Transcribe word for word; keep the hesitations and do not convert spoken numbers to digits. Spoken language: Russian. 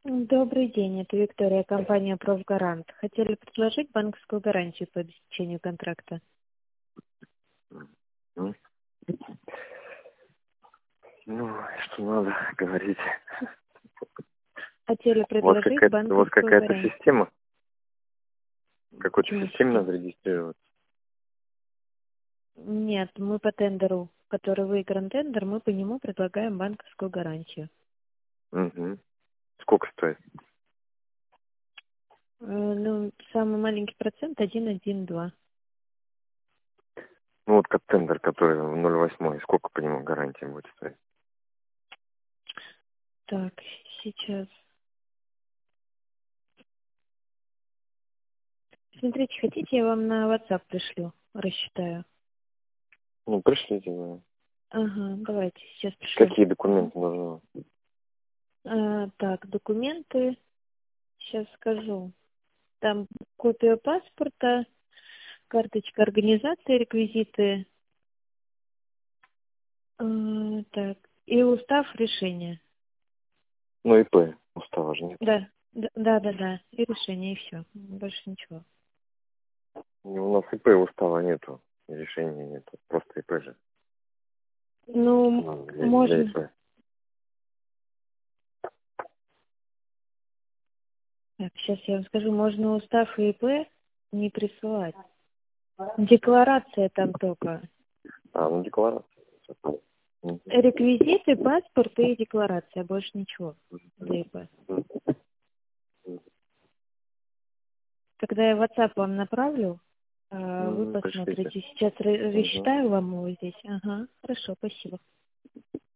Добрый день, это Виктория, компания «Профгарант». Хотели предложить банковскую гарантию по обеспечению контракта. Ну, ну, что надо говорить. Хотели У вас предложить какая-то, у вас банковскую какая-то гарантию. система? В какой-то Почему системе система? надо регистрироваться? Нет, мы по тендеру, который выигран тендер, мы по нему предлагаем банковскую гарантию. Угу. Сколько стоит? Э, Ну, самый маленький процент один один два. Ну вот как тендер, который в ноль восемь, сколько по нему гарантия будет стоить? Так, сейчас. Смотрите, хотите, я вам на WhatsApp пришлю, рассчитаю. Ну, пришлите, да. Ага, давайте, сейчас пришлю. Какие документы нужны? А, так, документы, сейчас скажу. Там копия паспорта, карточка организации, реквизиты, э, так, и устав решения. Ну, ИП устава же нет. Да, да, да, да, да, и решение, и все. Больше ничего. У нас ИП устава нету, и решения нету. Просто ИП же. Что Ну, надо для, для можно. ИП? Так, сейчас я вам скажу, можно устав и ИП не присылать. Декларация там только. А, ну декларация. Всё понятно. Мгм. Реквизиты, паспорт и декларация, больше ничего для ИП. Когда я WhatsApp вам направлю, э, вы Мгм. Пришлите. посмотрите. Сейчас ра- Угу. рассчитаю вам его здесь. Ага, хорошо, спасибо.